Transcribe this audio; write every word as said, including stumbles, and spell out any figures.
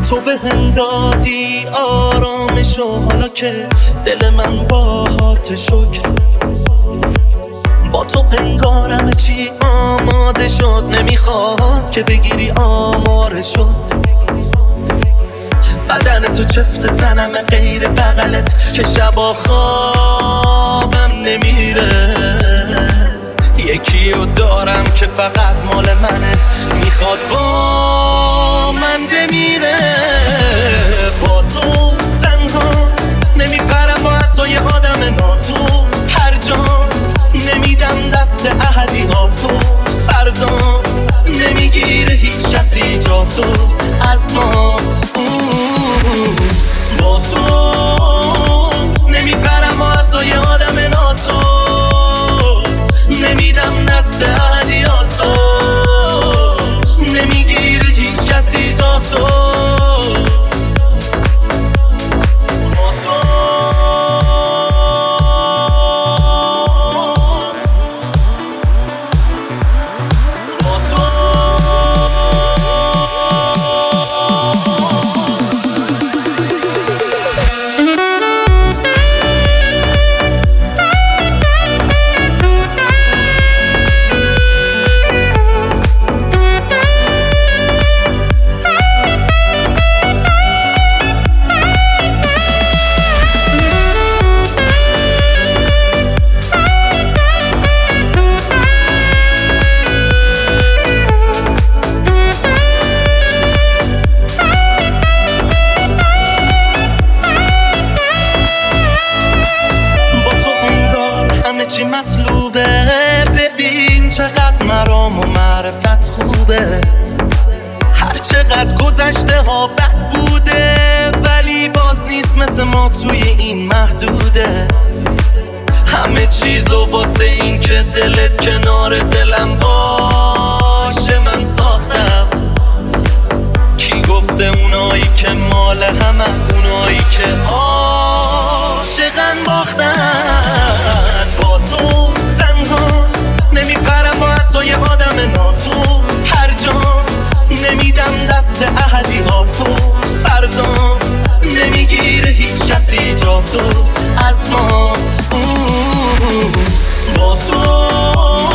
تو به هم دادی آرامشو، حالا که دل من باهات شکر. با تو پنگارم چی آماده شد، نمیخواد که بگیری آمارشو. بدن تو چفت تنم غیر بغلت که شبا خوابم نمیره. یکی رو دارم که فقط مال منه، میخواد با من بمیره. با تو تنها نمیپرم و حتی یه آدم ناتو، هر جا نمیدم دست احدی ها تو. فردا نمیگیره هیچ کسی جا تو از ما. با تو نمیپرم و حتی یه آدم ناتو، نمیدم دست احدی ها تو. نمیگیره هیچ کسی جا تو. چی مطلوبه، ببین چقدر مرام و معرفت خوبه. هر چقدر گذشته ها بد بوده، ولی باز نیست مثل ما توی این محدوده. همه چیزو واسه این که دلت کنار دلم باشه من ساختم. کی گفته اونایی که مال همن، اونایی که عاشقن باختن. با تو تنها نمیپرم و حتی یه آدم ناتو، هر جا نمیدم دست احدی ها تو. فردا نمیگیره هیچ کسی جا تو از ما. با تو